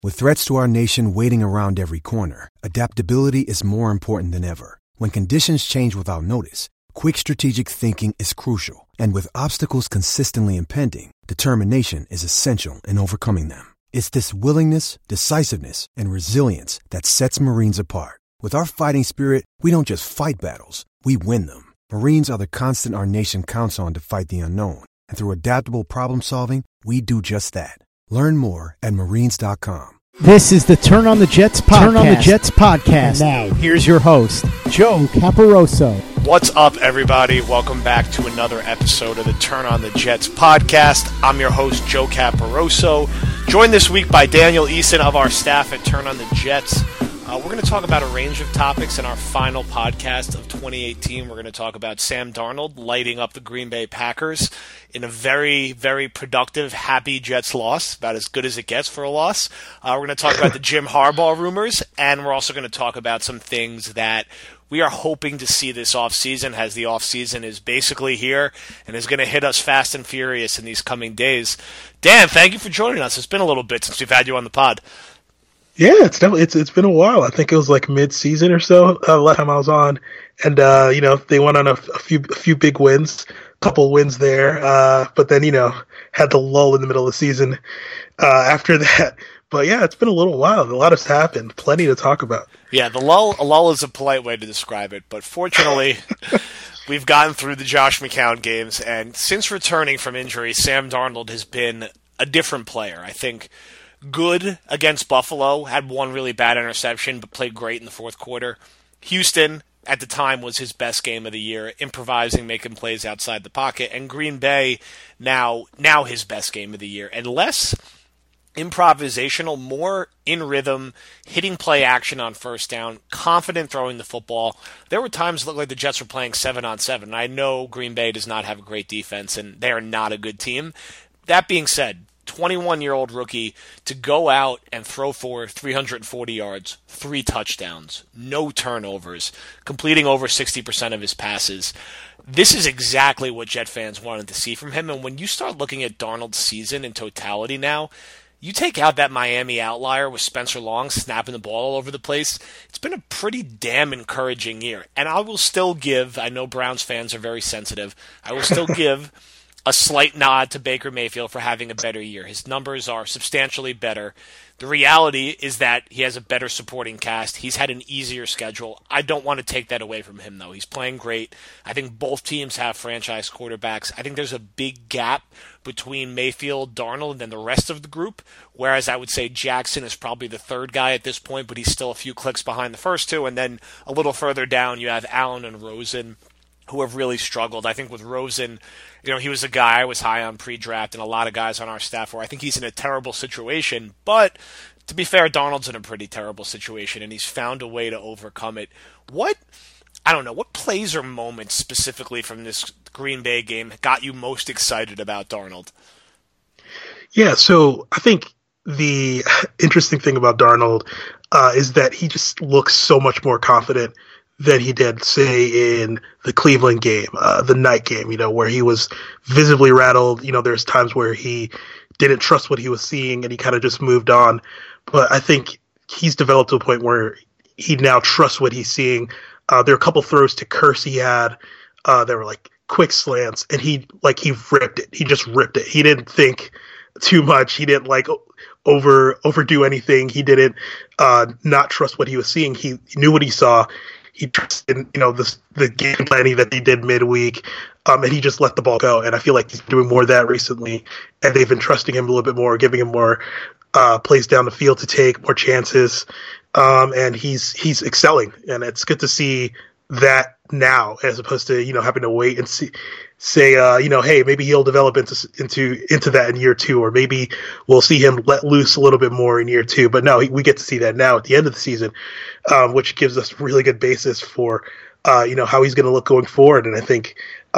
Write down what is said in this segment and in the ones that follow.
With threats to our nation waiting around every corner, adaptability is more important than ever. When conditions change without notice, quick strategic thinking is crucial. And with obstacles consistently impending, determination is essential in overcoming them. It's this willingness, decisiveness, and resilience that sets Marines apart. With our fighting spirit, we don't just fight battles, we win them. Marines are the constant our nation counts on to fight the unknown. And through adaptable problem solving, we do just that. Learn more at marines.com. This is the Turn on the Jets podcast. Turn on the Jets podcast. And now, here's your host, Joe Caporoso. What's up, everybody? Welcome back to another episode of the Turn on the Jets podcast. I'm your host, Joe Caporoso, joined this week by Daniel Eason of our staff at Turn on the Jets. We're going to talk about a range of topics in our final podcast of 2018. We're going to talk about Sam Darnold lighting up the Green Bay Packers in a very, very productive, happy Jets loss, about as good as it gets for a loss. We're going to talk about the Jim Harbaugh rumors, and we're also going to talk about some things that we are hoping to see this offseason, as the offseason is basically here and is going to hit us fast and furious in these coming days. Dan, thank you for joining us. It's been a little bit since we've had you on the pod. Yeah, it's been a while. I think it was like mid-season or so last time I was on, and they went on a few big wins, couple wins there, but then had the lull in the middle of the season after that. But yeah, it's been a little while. A lot has happened. Plenty to talk about. Yeah, a lull is a polite way to describe it, but fortunately, we've gotten through the Josh McCown games, and since returning from injury, Sam Darnold has been a different player. I think good against Buffalo, had one really bad interception, but played great in the fourth quarter. Houston, at the time, was his best game of the year, improvising, making plays outside the pocket. And Green Bay, now his best game of the year. And less improvisational, more in rhythm, hitting play action on first down, confident throwing the football. There were times it looked like the Jets were playing 7-on-7. I know Green Bay does not have a great defense, and they are not a good team. That being said, 21-year-old rookie to go out and throw for 340 yards, 3 touchdowns, no turnovers, completing over 60% of his passes. This is exactly what Jet fans wanted to see from him. And when you start looking at Darnold's season in totality now, you take out that Miami outlier with Spencer Long snapping the ball all over the place, it's been a pretty damn encouraging year. And I will still give, I know Browns fans are very sensitive, I will still give a slight nod to Baker Mayfield for having a better year. His numbers are substantially better. The reality is that he has a better supporting cast. He's had an easier schedule. I don't want to take that away from him, though. He's playing great. I think both teams have franchise quarterbacks. I think there's a big gap between Mayfield, Darnold, and the rest of the group, whereas I would say Jackson is probably the third guy at this point, but he's still a few clicks behind the first two. And then a little further down, you have Allen and Rosen, who have really struggled. I think with Rosen, he was a guy I was high on pre-draft, and a lot of guys on our staff where I think he's in a terrible situation. But to be fair, Darnold's in a pretty terrible situation, and he's found a way to overcome it. What plays or moments specifically from this Green Bay game got you most excited about Darnold? Yeah, so I think the interesting thing about Darnold is that he just looks so much more confident than he did, say, in the Cleveland game, the night game, where he was visibly rattled. There's times where he didn't trust what he was seeing and he kind of just moved on. But I think he's developed to a point where he now trusts what he's seeing. There are a couple throws to Curse he had that were like quick slants, and he ripped it. He just ripped it. He didn't think too much. He didn't overdo anything. He didn't not trust what he was seeing. He knew what he saw. He trusted, the game planning that they did midweek, and he just let the ball go. And I feel like he's doing more of that recently, and they've been trusting him a little bit more, giving him more plays down the field to take, more chances, and he's excelling. And it's good to see that now, as opposed to having to wait and say hey, maybe he'll develop into that in year 2, or maybe we'll see him let loose a little bit more in year 2. But no, we get to see that now at the end of the season, which gives us really good basis for how he's going to look going forward. And I think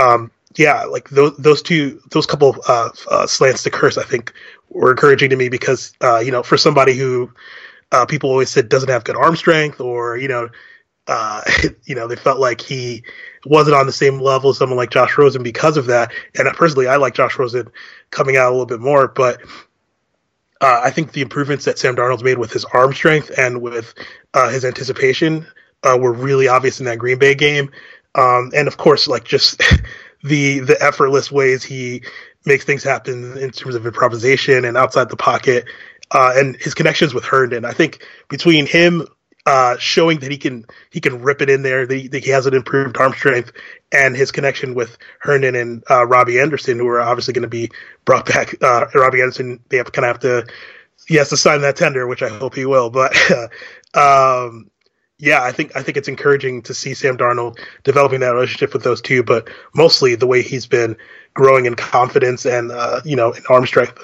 those couple slants to Curse, I think, were encouraging to me because for somebody who people always said doesn't have good arm strength, or they felt like he wasn't on the same level as someone like Josh Rosen because of that. And personally, I like Josh Rosen coming out a little bit more, but I think the improvements that Sam Darnold's made with his arm strength and with his anticipation were really obvious in that Green Bay game. And of course, like just the effortless ways he makes things happen in terms of improvisation and outside the pocket, and his connections with Herndon. I think between him showing that he can rip it in there, that he has an improved arm strength, and his connection with Herndon and Robbie Anderson, who are obviously going to be brought back. Robbie Anderson, he has to sign that tender, which I hope he will. But yeah, I think it's encouraging to see Sam Darnold developing that relationship with those two, but mostly the way he's been growing in confidence and in arm strength.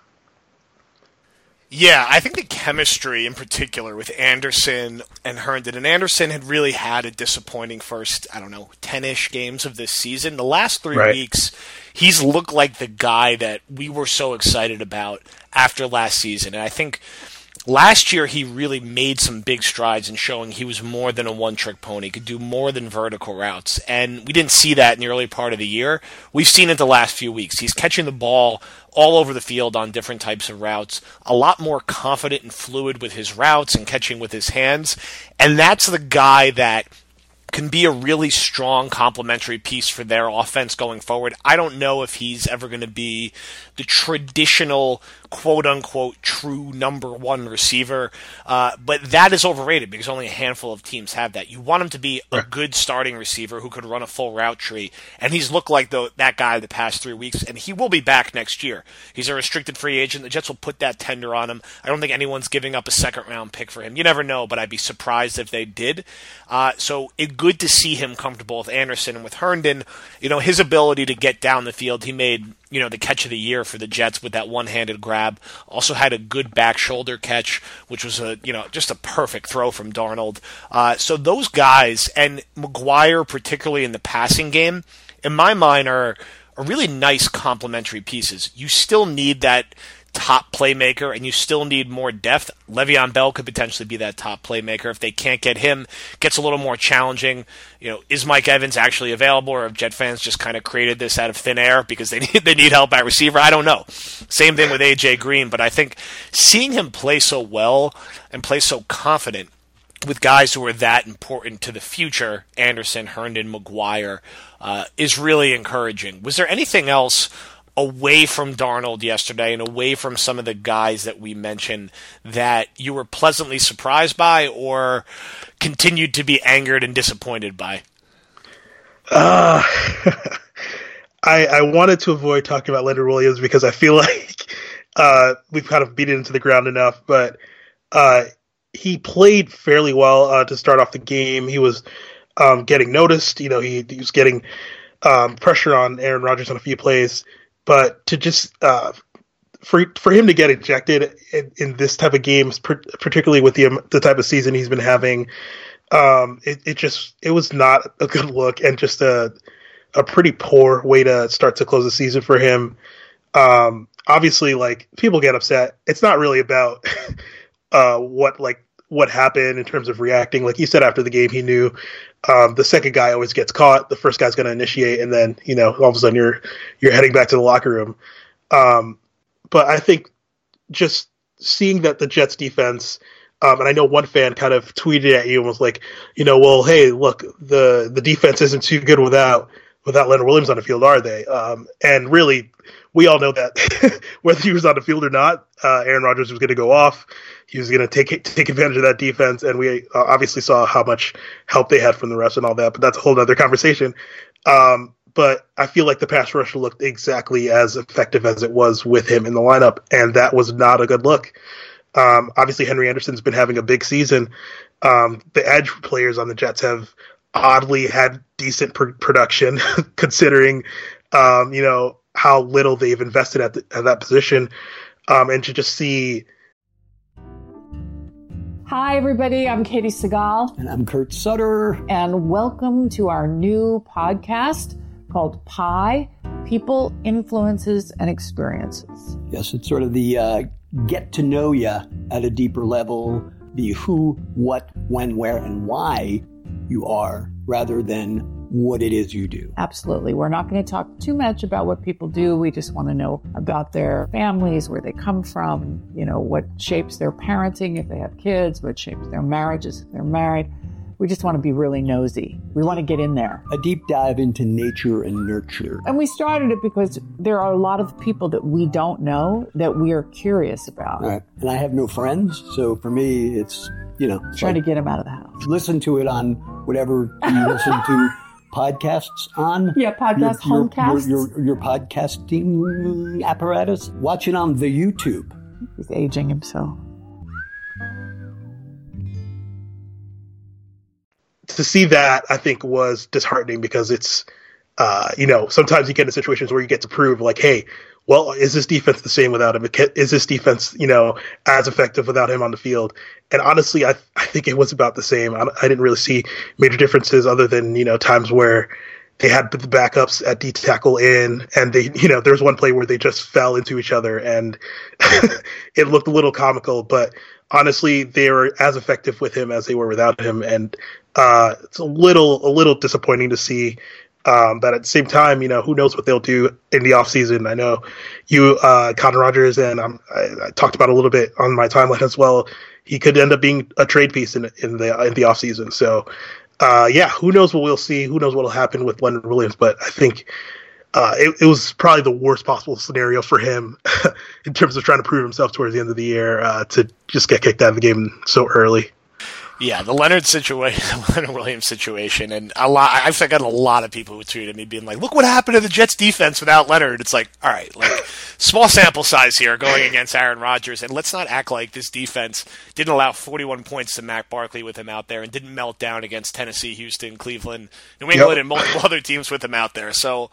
Yeah, I think the chemistry in particular with Anderson and Herndon, and Anderson had really had a disappointing first, 10-ish games of this season. The last 3 weeks, he's looked like the guy that we were so excited about after last season. And I think last year he really made some big strides in showing he was more than a one-trick pony, could do more than vertical routes. And we didn't see that in the early part of the year. We've seen it the last few weeks. He's catching the ball all over the field on different types of routes, a lot more confident and fluid with his routes and catching with his hands. And that's the guy that can be a really strong complementary piece for their offense going forward. I don't know if he's ever going to be the traditional quote-unquote true number one receiver, but that is overrated because only a handful of teams have that. You want him to be a good starting receiver who could run a full route tree, and he's looked like that guy the past 3 weeks, and he will be back next year. He's a restricted free agent. The Jets will put that tender on him. I don't think anyone's giving up a second-round pick for him. You never know, but I'd be surprised if they did. So it's good to see him comfortable with Anderson and with Herndon. His ability to get down the field, he made the catch of the year for the Jets with that one-handed grab. Also had a good back shoulder catch, which was just a perfect throw from Darnold. So those guys, and McGuire particularly in the passing game, in my mind are really nice complementary pieces. You still need that top playmaker, and you still need more depth. Le'Veon Bell could potentially be that top playmaker. If they can't get him, it gets a little more challenging. Is Mike Evans actually available, or have Jet fans just kind of created this out of thin air because they need help at receiver? I don't know. Same thing with A.J. Green, but I think seeing him play so well and play so confident with guys who are that important to the future, Anderson, Herndon, McGuire, is really encouraging. Was there anything else away from Darnold yesterday and away from some of the guys that we mentioned that you were pleasantly surprised by or continued to be angered and disappointed by? I wanted to avoid talking about Leonard Williams because I feel like we've kind of beat it into the ground enough, but he played fairly well to start off the game. He was getting noticed. He was getting pressure on Aaron Rodgers on a few plays. But to just for him to get ejected in this type of games, particularly with the type of season he's been having, it was not a good look, and just a pretty poor way to start to close the season for him. Obviously, like, people get upset. It's not really about what happened in terms of reacting. Like you said after the game, he knew the second guy always gets caught. The first guy's going to initiate, and then all of a sudden you're heading back to the locker room. But I think just seeing that the Jets defense, and I know one fan kind of tweeted at you and was like, well, hey, look, the defense isn't too good without Leonard Williams on the field, are they? And really, we all know that whether he was on the field or not, Aaron Rodgers was going to go off. He was going to take advantage of that defense, and we obviously saw how much help they had from the refs and all that, but that's a whole other conversation. But I feel like the pass rush looked exactly as effective as it was with him in the lineup, and that was not a good look. Obviously, Henry Anderson's been having a big season. The edge players on the Jets have oddly had decent production considering, how little they've invested at that position. And to just see... Hi, everybody. I'm Katie Segal. And I'm Kurt Sutter. And welcome to our new podcast called PIE, People, Influences, and Experiences. Yes, it's sort of the get to know you at a deeper level, the who, what, when, where, and why you are, rather than what it is you do. Absolutely. We're not going to talk too much about what people do. We just want to know about their families, where they come from, what shapes their parenting if they have kids, what shapes their marriages if they're married. We just want to be really nosy. We want to get in there. A deep dive into nature and nurture. And we started it because there are a lot of people that we don't know that we are curious about. Right. And I have no friends, so for me, it's, trying to get them out of the house. Listen to it on whatever you listen to podcasts on. Yeah, homecasts. Your podcasting apparatus. Watch it on the YouTube. He's aging himself. To see that, I think, was disheartening because it's, sometimes you get in situations where you get to prove, like, hey, well, is this defense the same without him? Is this defense, as effective without him on the field? And honestly, I think it was about the same. I didn't really see major differences other than, times where they had the backups at D tackle in, and they, there was one play where they just fell into each other, and it looked a little comical, but honestly, they were as effective with him as they were without him. And it's a little disappointing to see. But at the same time, who knows what they'll do in the offseason. I know you, Connor Rogers, and I talked about a little bit on my timeline as well. He could end up being a trade piece in the offseason. So, who knows what we'll see? Who knows what will happen with Leonard Williams? But I think it was probably the worst possible scenario for him in terms of trying to prove himself towards the end of the year to just get kicked out of the game so early. Yeah, the Leonard Williams situation, and I've got a lot of people who tweeted me being like, "Look what happened to the Jets defense without Leonard." It's like, all right, small sample size here going against Aaron Rodgers, and let's not act like this defense didn't allow 41 points to Matt Barkley with him out there, and didn't melt down against Tennessee, Houston, Cleveland, New England, and multiple other teams with him out there. So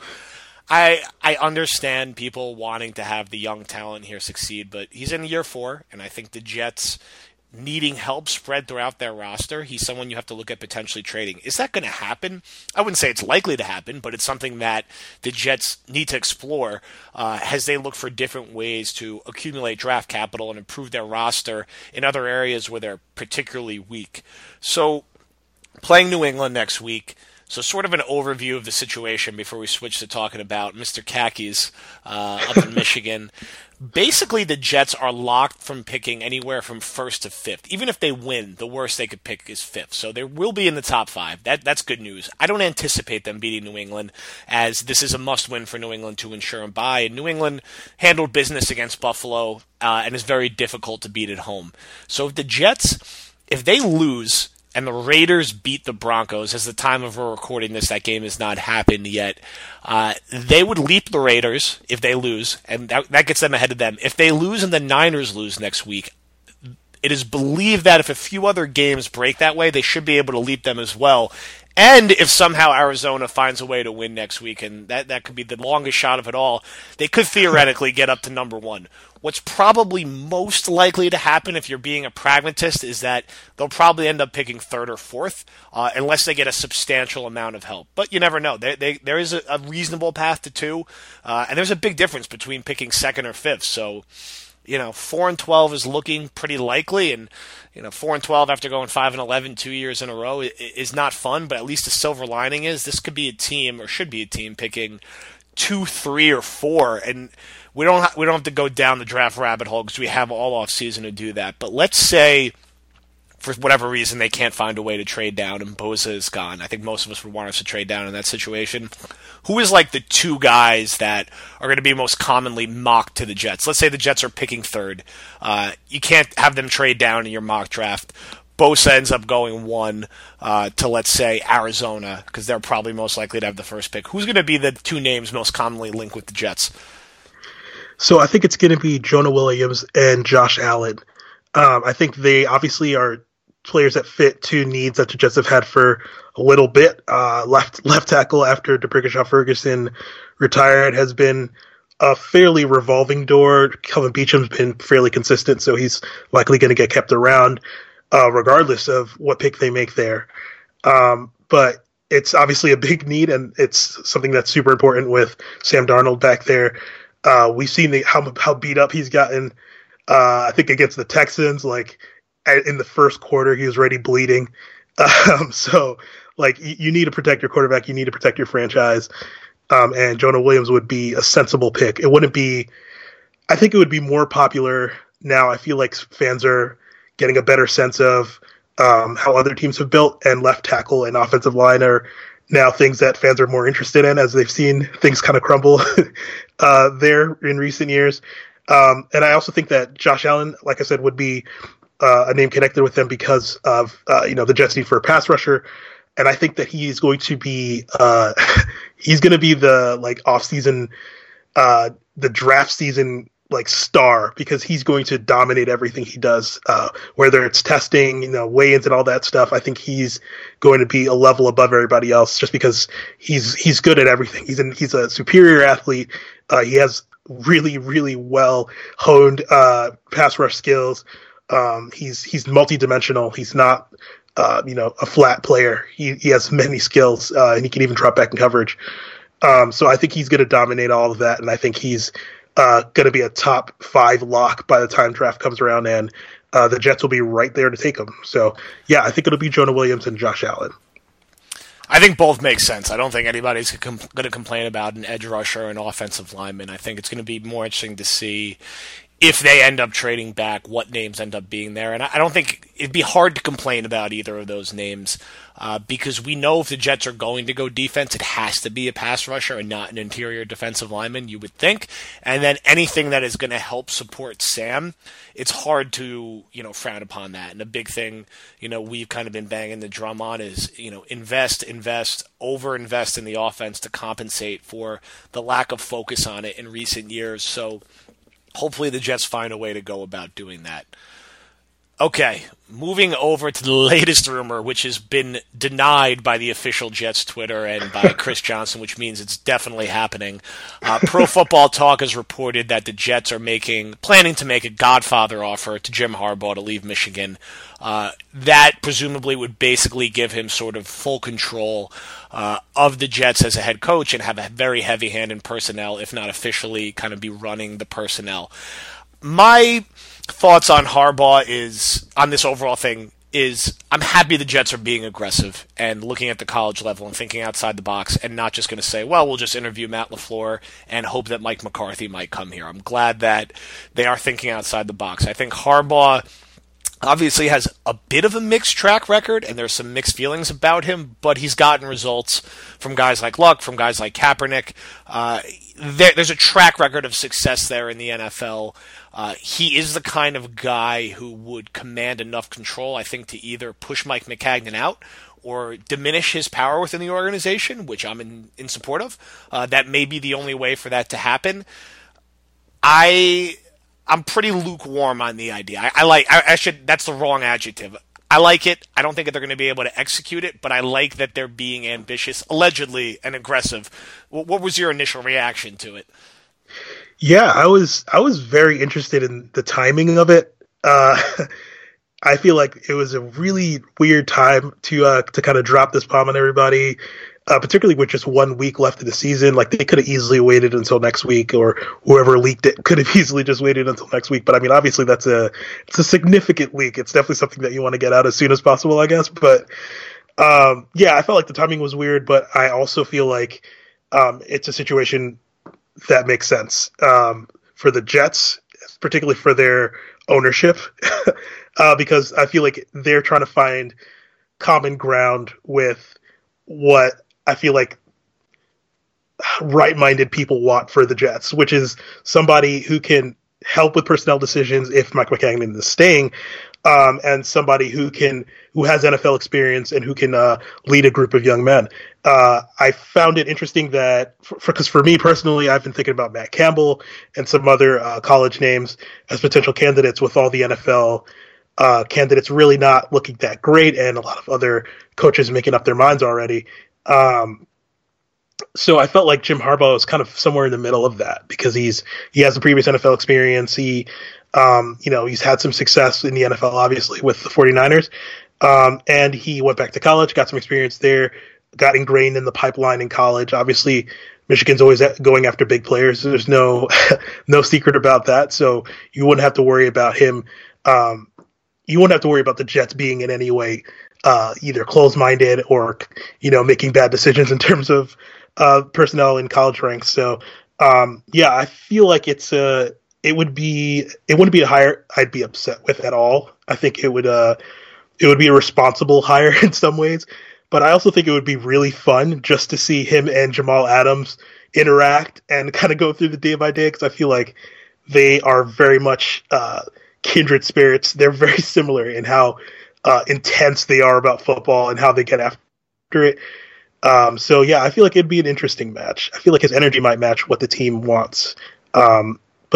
I understand people wanting to have the young talent here succeed, but he's in year 4, and I think the Jets needing help spread throughout their roster, he's someone you have to look at potentially trading. Is that going to happen? I wouldn't say it's likely to happen, but it's something that the Jets need to explore as they look for different ways to accumulate draft capital and improve their roster in other areas where they're particularly weak. So, playing New England next week, so sort of an overview of the situation before we switch to talking about Mr. Khakis up in Michigan. Basically, the Jets are locked from picking anywhere from 1st to 5th. Even if they win, the worst they could pick is 5th. So they will be in the top 5. That's good news. I don't anticipate them beating New England, as this is a must-win for New England to ensure a bye. And New England handled business against Buffalo and is very difficult to beat at home. So if the Jets, if they lose and the Raiders beat the Broncos, as the time of we're recording this, that game has not happened yet, they would leap the Raiders if they lose, and that gets them ahead of them. If they lose and the Niners lose next week, it is believed that if a few other games break that way, they should be able to leap them as well. And if somehow Arizona finds a way to win next week, and that could be the longest shot of it all, they could theoretically get up to number 1. What's probably most likely to happen, if you're being a pragmatist, is that they'll probably end up picking 3rd or 4th, unless they get a substantial amount of help. But you never know. There is a reasonable path to 2, and there's a big difference between picking 2nd or 5th. So, 4-12 is looking pretty likely, and 4-12 after going 5-11 2 years in a row is not fun. But at least the silver lining is this could be a team, or should be a team, picking 2, 3, or 4, and we don't have to go down the draft rabbit hole because we have all off season to do that. But let's say, for whatever reason, they can't find a way to trade down and Bosa is gone. I think most of us would want us to trade down in that situation. Who is like the 2 guys that are going to be most commonly mocked to the Jets? Let's say the Jets are picking 3rd. You can't have them trade down in your mock draft. Bosa ends up going 1 to, let's say, Arizona, because they're probably most likely to have the first pick. Who's going to be the 2 names most commonly linked with the Jets? So I think it's going to be Jonah Williams and Josh Allen. I think they obviously are players that fit 2 needs that the Jets have had for a little bit. Left tackle after D'Brickashaw-Ferguson retired has been a fairly revolving door. Kelvin Beacham's been fairly consistent, so he's likely going to get kept around regardless of what pick they make there. But it's obviously a big need, and it's something that's super important with Sam Darnold back there. We've seen how beat up he's gotten. I think against the Texans, like in the first quarter, he was already bleeding. So, like, you need to protect your quarterback. You need to protect your franchise. And Jonah Williams would be a sensible pick. It wouldn't be – I think it would be more popular now. I feel like fans are getting a better sense of how other teams have built, and left tackle and offensive line are now things that fans are more interested in as they've seen things kind of crumble there in recent years. And I also think that Josh Allen, like I said, would be a name connected with them because of the Jets need for a pass rusher. And I think that he's going to be the like off-season, the draft season like star, because he's going to dominate everything he does, whether it's testing, weigh-ins and all that stuff. I think he's going to be a level above everybody else just because he's good at everything. He's a superior athlete. He has really, really well honed pass rush skills. He's multi-dimensional. He's not a flat player. He has many skills, and he can even drop back in coverage. So I think he's going to dominate all of that, and I think he's going to be a top 5 lock by the time draft comes around, and the Jets will be right there to take him. So, yeah, I think it'll be Jonah Williams and Josh Allen. I think both make sense. I don't think anybody's going to complain about an edge rusher or an offensive lineman. I think it's going to be more interesting to see if they end up trading back, what names end up being there. And I don't think it'd be hard to complain about either of those names because we know if the Jets are going to go defense, it has to be a pass rusher and not an interior defensive lineman, you would think. And then anything that is going to help support Sam, it's hard to, frown upon that. And the big thing, we've kind of been banging the drum on is, invest, over-invest in the offense to compensate for the lack of focus on it in recent years. So hopefully the Jets find a way to go about doing that. Okay, moving over to the latest rumor, which has been denied by the official Jets Twitter and by Chris Johnson, which means it's definitely happening. Pro Football Talk has reported that the Jets are planning to make a Godfather offer to Jim Harbaugh to leave Michigan. That presumably would basically give him sort of full control of the Jets as a head coach and have a very heavy hand in personnel, if not officially kind of be running the personnel. My thoughts on Harbaugh on this overall thing is I'm happy the Jets are being aggressive and looking at the college level and thinking outside the box and not just going to say, well, we'll just interview Matt LaFleur and hope that Mike McCarthy might come here. I'm glad that they are thinking outside the box. I think Harbaugh obviously has a bit of a mixed track record, and there's some mixed feelings about him, but he's gotten results from guys like Luck, from guys like Kaepernick. There's a track record of success there in the NFL. He is the kind of guy who would command enough control, I think, to either push Mike Maccagnan out or diminish his power within the organization, which I'm in support of. That may be the only way for that to happen. I'm pretty lukewarm on the idea. That's the wrong adjective. I like it. I don't think that they're going to be able to execute it, but I like that they're being ambitious, allegedly, and aggressive. What was your initial reaction to it? Yeah, I was very interested in the timing of it. I feel like it was a really weird time to kind of drop this bomb on everybody, particularly with just 1 week left of the season. Like, they could have easily waited until next week, or whoever leaked it could have easily just waited until next week. But I mean, obviously it's a significant leak. It's definitely something that you want to get out as soon as possible, I guess. But yeah, I felt like the timing was weird, but I also feel like it's a situation that makes sense for the Jets, particularly for their ownership, because I feel like they're trying to find common ground with what I feel like right-minded people want for the Jets, which is somebody who can help with personnel decisions if Mike Maccagnan is staying, and somebody who has NFL experience and who can lead a group of young men. I found it interesting that, because for me personally, I've been thinking about Matt Campbell and some other college names as potential candidates, with all the NFL candidates really not looking that great, and a lot of other coaches making up their minds already. So I felt like Jim Harbaugh is kind of somewhere in the middle of that, because he has the previous NFL experience. He's had some success in the NFL, obviously, with the 49ers. And he went back to college, got some experience there, got ingrained in the pipeline in college. Obviously, Michigan's always going after big players. There's no secret about that. So you wouldn't have to worry about him, you won't have to worry about the Jets being in any way either closed-minded or, making bad decisions in terms of personnel in college ranks. So, I feel like it wouldn't be a hire I'd be upset with at all. I think it would be a responsible hire in some ways, but I also think it would be really fun just to see him and Jamal Adams interact and kind of go through the day by day, because I feel like they are very much kindred spirits. They're very similar in how intense they are about football and how they get after it. I feel like it'd be an interesting match. I feel like his energy might match what the team wants. I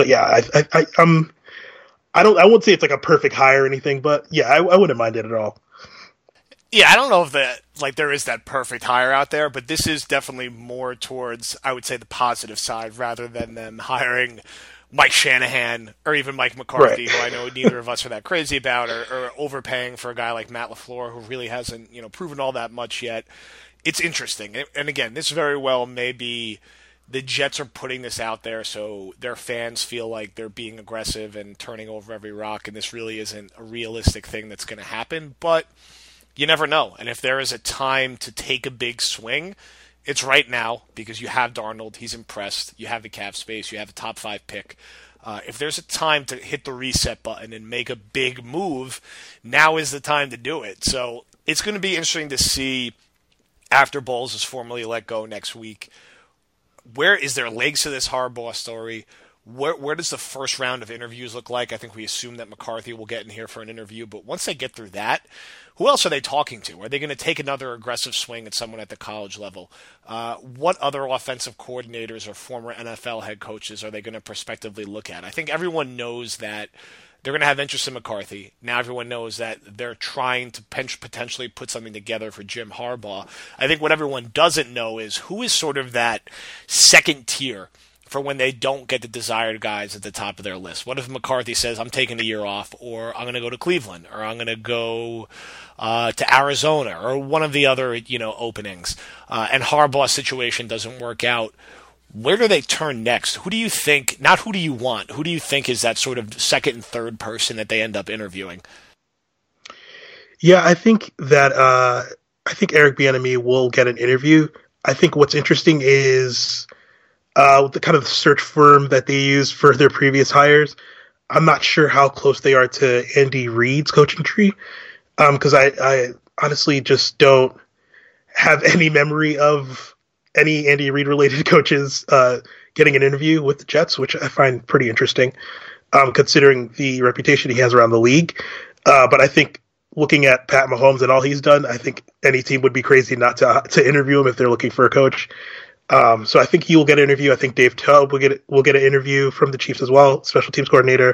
won't say it's like a perfect hire or anything, but I wouldn't mind it at all. Yeah, I don't know if there is that perfect hire out there, but this is definitely more towards, I would say, the positive side rather than them hiring Mike Shanahan or even Mike McCarthy, right, who I know neither of us are that crazy about, or overpaying for a guy like Matt LaFleur, who really hasn't, proven all that much yet. It's interesting. And again, this very well may be the Jets are putting this out there so their fans feel like they're being aggressive and turning over every rock, and this really isn't a realistic thing that's going to happen. But you never know. And if there is a time to take a big swing, it's right now, because you have Darnold. He's impressed. You have the cap space. You have a top 5 pick. If there's a time to hit the reset button and make a big move, now is the time to do it. So it's going to be interesting to see after Bowles is formally let go next week. Where is there legs to this Harbaugh story? Where does the first round of interviews look like? I think we assume that McCarthy will get in here for an interview, but once they get through that, who else are they talking to? Are they going to take another aggressive swing at someone at the college level? What other offensive coordinators or former NFL head coaches are they going to prospectively look at? I think everyone knows that they're going to have interest in McCarthy. Now everyone knows that they're trying to potentially put something together for Jim Harbaugh. I think what everyone doesn't know is who is sort of that second tier for when they don't get the desired guys at the top of their list. What if McCarthy says, I'm taking a year off, or I'm going to go to Cleveland, or I'm going to go to Arizona, or one of the other openings, and Harbaugh's situation doesn't work out? Where do they turn next? Who do you think, not who do you want, who do you think is that sort of second and third person that they end up interviewing? Yeah, I think that Eric Bieniemy will get an interview. I think what's interesting is the kind of search firm that they use for their previous hires. I'm not sure how close they are to Andy Reid's coaching tree, because I honestly just don't have any memory of any Andy Reid related coaches getting an interview with the Jets, which I find pretty interesting, considering the reputation he has around the league. But I think looking at Pat Mahomes and all he's done, I think any team would be crazy not to interview him if they're looking for a coach. So I think he will get an interview. I think Dave Tubb will get an interview from the Chiefs as well, special teams coordinator.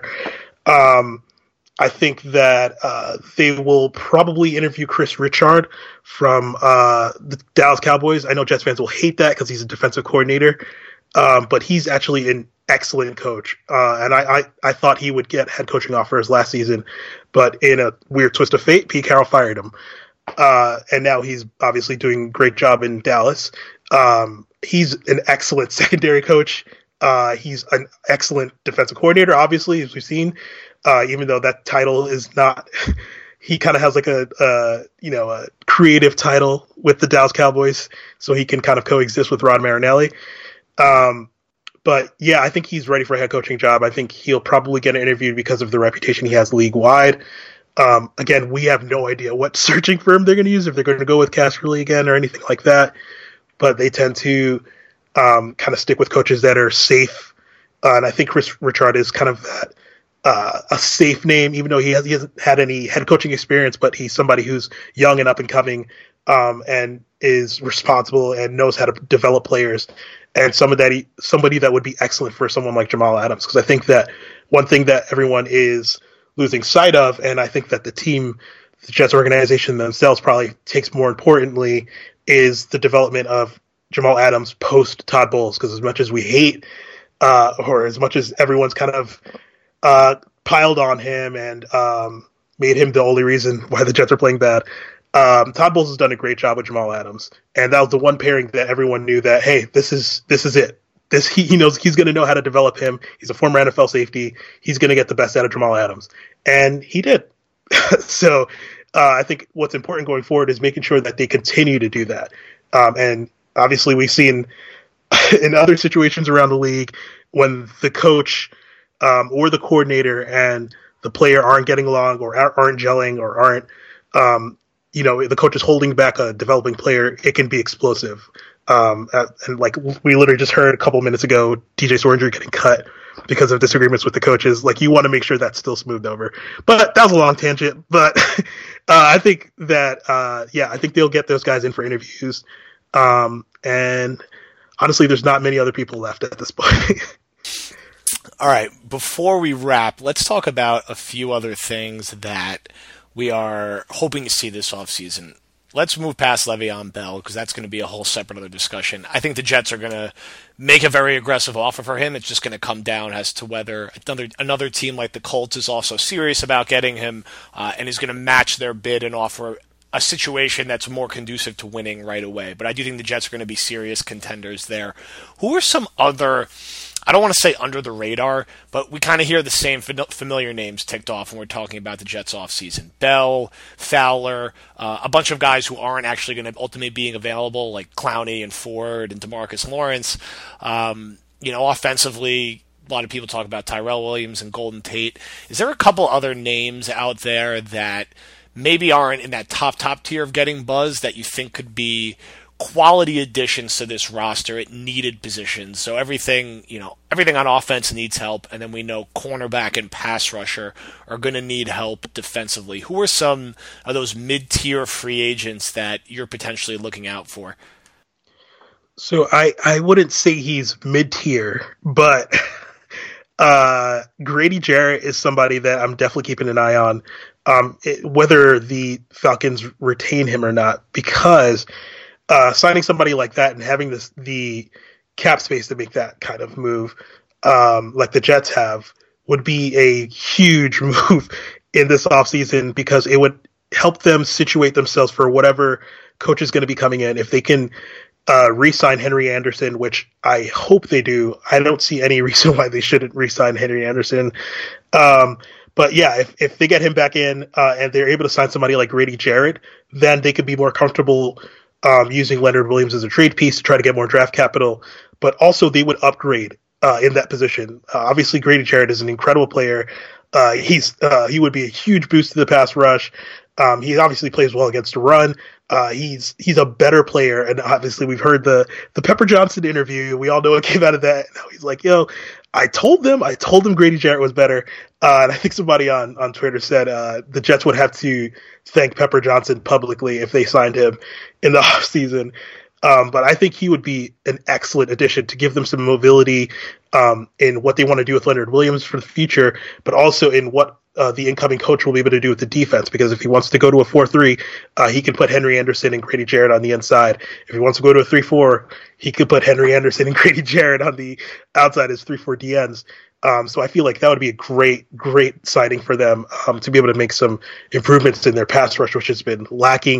I think that they will probably interview Chris Richard from the Dallas Cowboys. I know Jets fans will hate that because he's a defensive coordinator, but he's actually an excellent coach. And I thought he would get head coaching offers last season, but in a weird twist of fate, Pete Carroll fired him. And now he's obviously doing a great job in Dallas. He's an excellent secondary coach. He's an excellent defensive coordinator, obviously, as we've seen. Even though that title is not, he kind of has like a creative title with the Dallas Cowboys, so he can kind of coexist with Rod Marinelli. But yeah, I think he's ready for a head coaching job. I think he'll probably get an interview because of the reputation he has league wide. Again, we have no idea what searching firm they're going to use, if they're going to go with Casserly again or anything like that. But they tend to kind of stick with coaches that are safe. And I think Chris Richard is kind of that. A safe name, even though he hasn't had any head coaching experience, but he's somebody who's young and up and coming, and is responsible and knows how to develop players, and somebody that would be excellent for someone like Jamal Adams. Because I think that one thing that everyone is losing sight of, and I think that the Jets organization themselves probably takes more importantly, is the development of Jamal Adams post Todd Bowles. Because as much as we hate, or as much as everyone's kind of piled on him and made him the only reason why the Jets are playing bad, Todd Bowles has done a great job with Jamal Adams, and that was the one pairing that everyone knew that, hey, this is it. He knows he's going to know how to develop him. He's a former NFL safety. He's going to get the best out of Jamal Adams, and he did. So I think what's important going forward is making sure that they continue to do that. And obviously we've seen in other situations around the league when the coach or the coordinator and the player aren't getting along or aren't gelling or aren't, the coach is holding back a developing player, it can be explosive. And like we literally just heard a couple minutes ago, DJ Swearinger getting cut because of disagreements with the coaches. Like, you want to make sure that's still smoothed over. But that was a long tangent. But I think that, I think they'll get those guys in for interviews. And honestly, there's not many other people left at this point. All right, before we wrap, let's talk about a few other things that we are hoping to see this offseason. Let's move past Le'Veon Bell, because that's going to be a whole separate other discussion. I think the Jets are going to make a very aggressive offer for him. It's just going to come down as to whether another team like the Colts is also serious about getting him and is going to match their bid and offer a situation that's more conducive to winning right away. But I do think the Jets are going to be serious contenders there. Who are some other, I don't want to say under the radar, but we kind of hear the same familiar names ticked off when we're talking about the Jets offseason? Bell, Fowler, a bunch of guys who aren't actually going to ultimately being available, like Clowney and Ford and DeMarcus Lawrence. Offensively, a lot of people talk about Tyrell Williams and Golden Tate. Is there a couple other names out there that maybe aren't in that top tier of getting buzz that you think could be quality additions to this roster at needed positions? So everything on offense needs help, and then we know cornerback and pass rusher are going to need help defensively. Who are some of those mid-tier free agents that you're potentially looking out for? So I wouldn't say he's mid-tier, but Grady Jarrett is somebody that I'm definitely keeping an eye on, whether the Falcons retain him or not, because signing somebody like that and having the cap space to make that kind of move, like the Jets have, would be a huge move in this offseason, because it would help them situate themselves for whatever coach is going to be coming in. If they can re-sign Henry Anderson, which I hope they do. I don't see any reason why they shouldn't re-sign Henry Anderson. But yeah, if they get him back in and they're able to sign somebody like Grady Jarrett, then they could be more comfortable using Leonard Williams as a trade piece to try to get more draft capital. But also they would upgrade in that position. Obviously, Grady Jarrett is an incredible player. He would be a huge boost to the pass rush. He obviously plays well against the run. He's a better player, and obviously we've heard the Pepper Johnson interview. We all know what came out of that. Now he's like, I told them Grady Jarrett was better. And I think somebody on Twitter said the Jets would have to thank Pepper Johnson publicly if they signed him in the offseason. But I think he would be an excellent addition to give them some mobility in what they want to do with Leonard Williams for the future, but also in what the incoming coach will be able to do with the defense. Because if he wants to go to a 4-3, he can put Henry Anderson and Grady Jarrett on the inside. If he wants to go to a 3-4, he could put Henry Anderson and Grady Jarrett on the outside as 3-4 DNs. So I feel like that would be a great signing for them to be able to make some improvements in their pass rush, which has been lacking.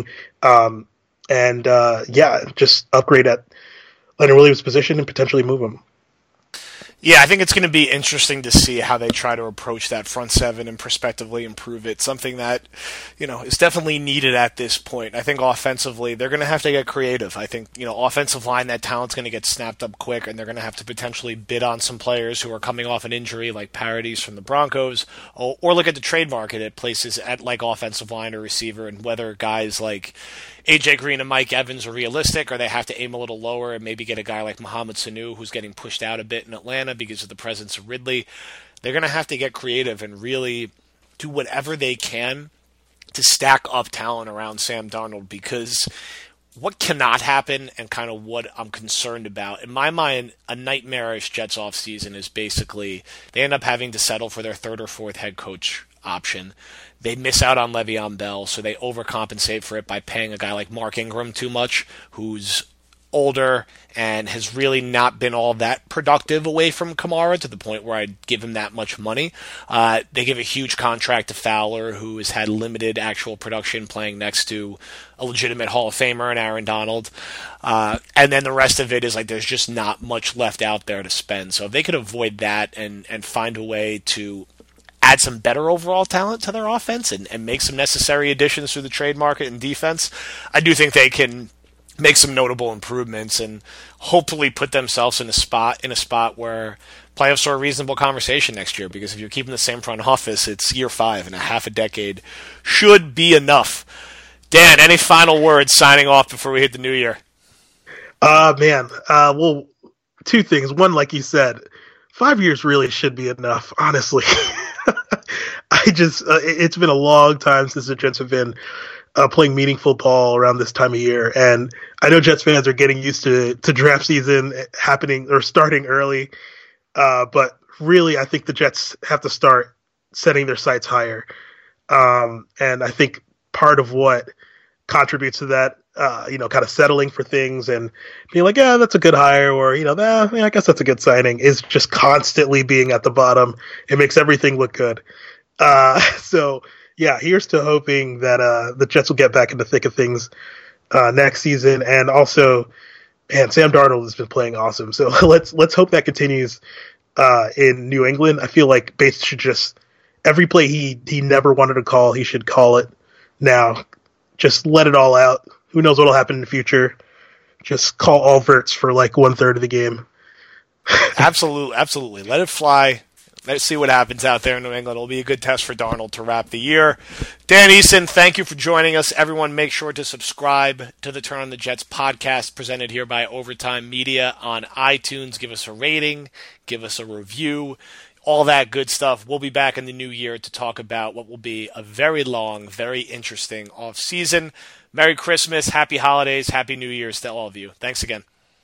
Just upgrade at Leonard Williams' position and potentially move him. Yeah, I think it's going to be interesting to see how they try to approach that front seven and prospectively improve it. Something that, is definitely needed at this point. I think offensively, they're going to have to get creative. I think, offensive line, that talent's going to get snapped up quick, and they're going to have to potentially bid on some players who are coming off an injury, like Paradis from the Broncos, or look at the trade market at places at like offensive line or receiver, and whether guys like AJ Green and Mike Evans are realistic, or they have to aim a little lower and maybe get a guy like Mohamed Sanu, who's getting pushed out a bit in Atlanta because of the presence of Ridley. They're going to have to get creative and really do whatever they can to stack up talent around Sam Darnold, because what cannot happen, and kind of what I'm concerned about, in my mind, a nightmarish Jets offseason is basically they end up having to settle for their third or fourth head coach option. They miss out on Le'Veon Bell, so they overcompensate for it by paying a guy like Mark Ingram too much, who's older and has really not been all that productive away from Kamara to the point where I'd give him that much money. They give a huge contract to Fowler, who has had limited actual production playing next to a legitimate Hall of Famer in Aaron Donald. And then the rest of it is like there's just not much left out there to spend. So if they could avoid that and find a way to add some better overall talent to their offense and make some necessary additions through the trade market and defense, I do think they can make some notable improvements and hopefully put themselves in a spot where playoffs are a reasonable conversation next year, because if you're keeping the same front office, it's year 5 and a half a decade should be enough. Dan, any final words signing off before we hit the new year? Well, 2 things. One, like you said, 5 years really should be enough, honestly. It's been a long time since the Jets have been playing meaningful ball around this time of year. And I know Jets fans are getting used to draft season happening or starting early. But really, I think the Jets have to start setting their sights higher. And I think part of what contributes to that, kind of settling for things and being like, yeah, that's a good hire, or, I guess that's a good signing, is just constantly being at the bottom. It makes everything look good. So, yeah, here's to hoping that the Jets will get back in the thick of things next season. And also, man, Sam Darnold has been playing awesome. So let's hope that continues in New England. I feel like Bates should just, every play he never wanted to call, he should call it now. Just let it all out. Who knows what will happen in the future? Just call all verts for like 1/3 of the game. Absolutely. Let it fly. Let's see what happens out there in New England. It'll be a good test for Darnold to wrap the year. Dan Eason, thank you for joining us. Everyone, make sure to subscribe to the Turn on the Jets podcast presented here by Overtime Media on iTunes. Give us a rating. Give us a review. All that good stuff. We'll be back in the new year to talk about what will be a very long, very interesting off-season. Merry Christmas, Happy Holidays, Happy New Year's to all of you. Thanks again.